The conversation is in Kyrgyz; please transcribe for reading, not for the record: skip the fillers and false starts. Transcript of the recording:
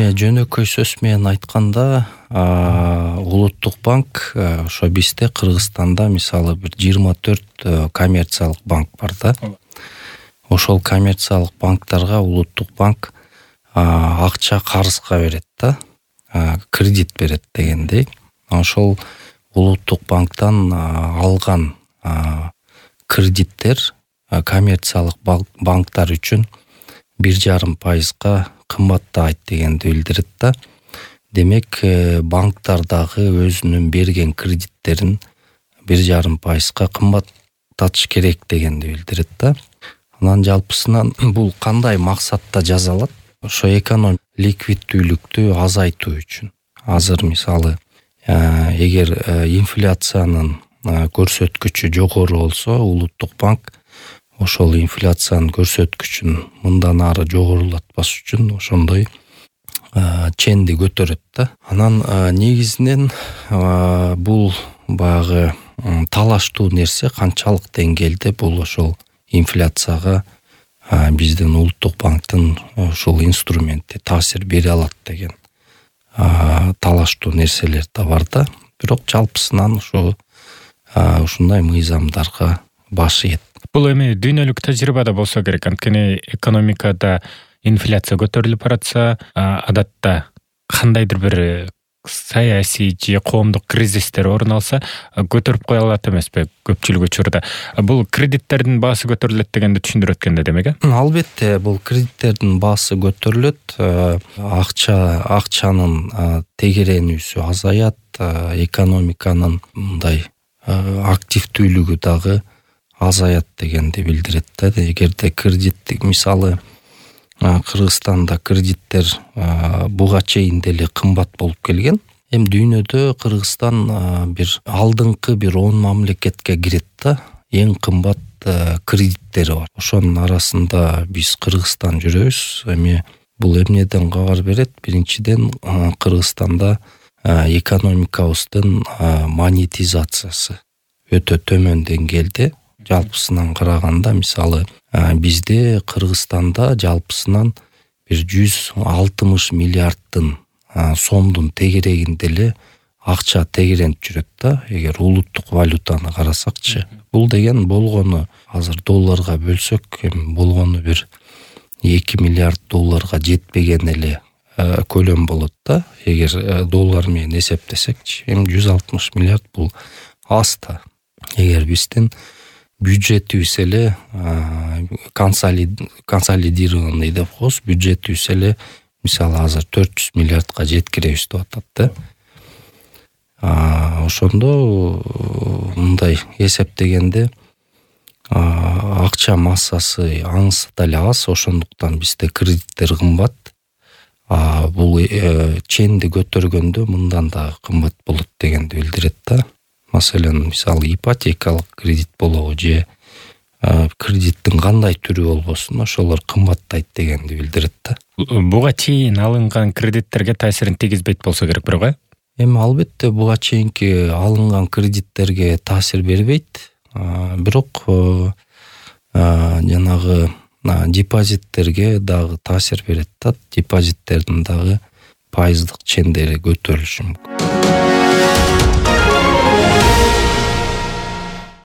Жөнөкөй сөз менен айтканда, Улуттук банк ошо бизде Кыргызстанда мисалы бир 24 коммерциялык банк бар да. Ошол коммерциялык банктарга Улуттук банк акча карызга берет да, кредит берет дегендей. Ошол Улуттук банктан алган кредиттер коммерциялык банктар үчүн 1,5% кымбаттайт дегенди билдирет да. Демек, банктар дагы өзүнүн берген кредиттерин 1,5% кымбаттатыш керек дегенди билдирет да. Анан жалпысынан бул кандай максатта жасалат? Ошо экономик ликвиддүүлүктү азайтуу үчүн. Азыр мисалы, эгер инфляциянын көрсөткүчү жогору болсо, Улуттук банк ошол инфляциянын көрсөткүчүн мындан ары жогорулатпаш үчүн ошондой ченди көтөрөт да. Анан негизинен бул баягы талаштуу нерсе канчалык деңгээлде бул ошол инфляцияга биздин Улуттук банктын ушул инструменти таасир бере алат деген талаштуу нерселер да бар да. Бирок жалпысынан ушундай мыйзамдарга баш ийет. Бул эми дүйнөлүк тажрыйбада болсо керек, анткени экономикада инфляция көтөрүлүп баратса, адатта кандайдыр бир саясий же коомдук кризистер орун алса, көтөрүп кое алат эмеспи көпчүлүк учурда. Бул кредиттердин баасы көтөрүлөт дегенди түшүндүрөт экен да, демек. Албетте, бул кредиттердин баасы көтөрүлөт, акчанын тегеренүүсү азаят, экономиканын мындай активдүүлүгү дагы азаят дегенди билдирет да. Эгерде кредиттик, мисалы, Кыргызстанда кредиттер буга чейин деле кымбат болуп келген. Эми дүйнөдө Кыргызстан бир алдыңкы 10 мамлекетке кирет да. Эң кымбат кредиттери бар. Ошонун арасында биз Кыргызстан жүрөбүз. Эми бул эмнеден кабар берет? Биринчиден, Кыргызстанда экономикабыздын монетизациясы өтө төмөн деңгээлде. Жалпысынан караганда, мисалы, бизде Кыргызстанда жалпысынан бир 160 миллиардтын сомдун тегерегинде эле акча тегеренип жүрөт да. Эгер улуттук валютаны карасакчы, бул деген болгону азыр долларга бөлсөк, эми болгону бир 2 миллиард долларга жетпеген эле көлөм болот да. Эгер доллар менен эсептесекчи, эми 160 миллиард бул аз да. Эгер биздин бюджетибиз эле консолидированный деп коебуз, бюджетибиз эле мисалы азыр 400 миллиардка жеткиребиз деп атат да. Ошондо мындай эсептегенде акча массасы аңсы деле аз, ошондуктан бизде кредиттер кымбат. Бул ченди көтөргөндө мындан да кымбат болот дегенди билдирет да. Маселен, мисалы, ипотекалык кредит болобу же кредиттин кандай түрү болбосун, ошолор кымбаттайт дегенди билдирет да. Буга чейин алынган кредиттерге таасирин тийгизбейт болсо керек, бирок эми албетте буга чейинки алынган кредиттерге таасир бербейт. Бирок жанагы депозиттерге дагы таасир берет да. Депозиттердин дагы пайыздык чендери көтөрүлүшү мүмкүн.